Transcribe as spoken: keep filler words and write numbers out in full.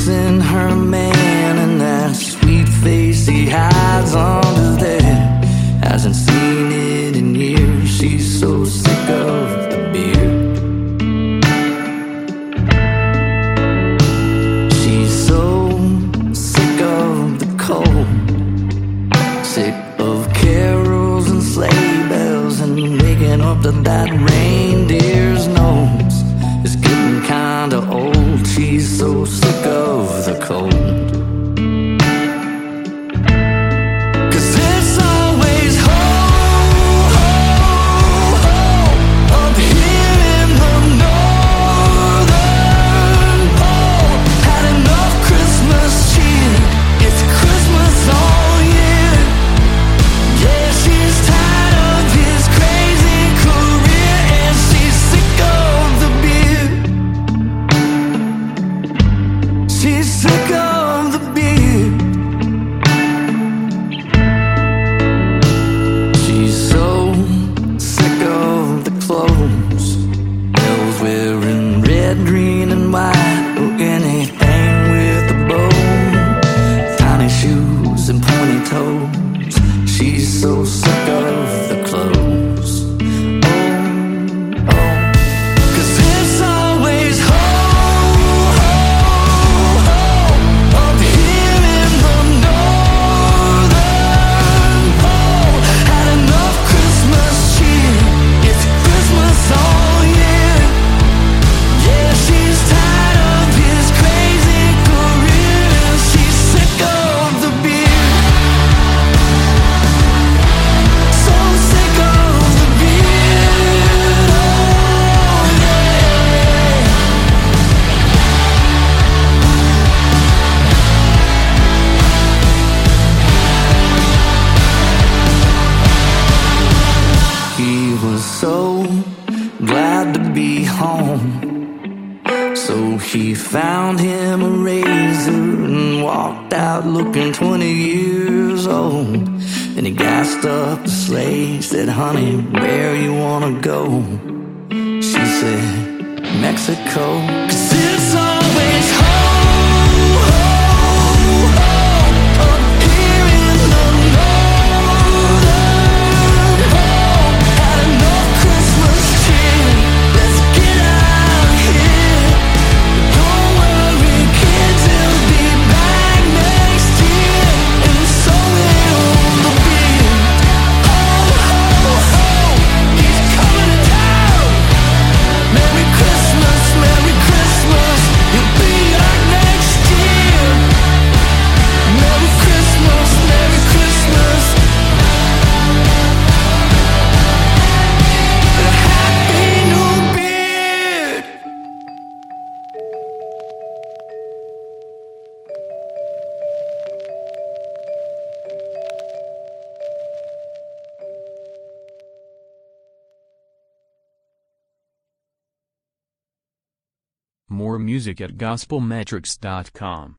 missing her man, and that sweet face he hides under there. Hasn't seen it in years. She's so sick of the beer. She's so sick of the cold, sick of carols and sleigh bells, and waking up to that reindeer's nose. It's getting kinda old. She's so sick of the cold. Green and white, or anything with a bow, tiny shoes and pointy toes. She's so sick of the clothes. Oh, oh, 'cause it's always ho, ho, ho, up here in the northern pole. Had enough Christmas cheer. It's Christmas all year. Yeah, she's tired of his crazy career. She's sick of the beer. So sick of the beer. Oh, yeah. He was so glad to be home, so he found him a razor and walked out looking twenty years old. Then he gassed up the sleigh, said, "Honey, where you wanna go?" She said, "Mexico." 'Cause it's always home, home, home, up here in the northern pole. Had enough Christmas cheer. Let's get out of here. Don't worry, kids, he'll be back next year, and so will the beer. Oh, ho, ho, he's coming to town. Merry Christmas, Merry Christmas, he'll be back next year. Merry Christmas, Merry Christmas, and a Happy New Beard. More music at gospel metrics dot com.